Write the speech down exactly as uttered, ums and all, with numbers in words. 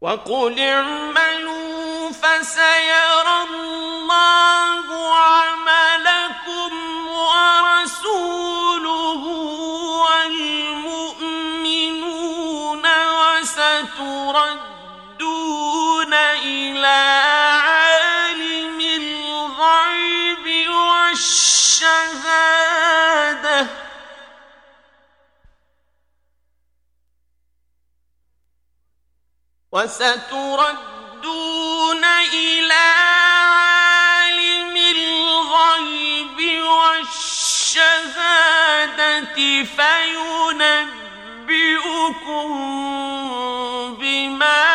وقل اعملوا فسيرى الله عملكم ورسوله والمؤمنون وستردون إلى عالم الغيب والشهادة وستردون إلى عالم الغيب والشهادة فينبئكم بما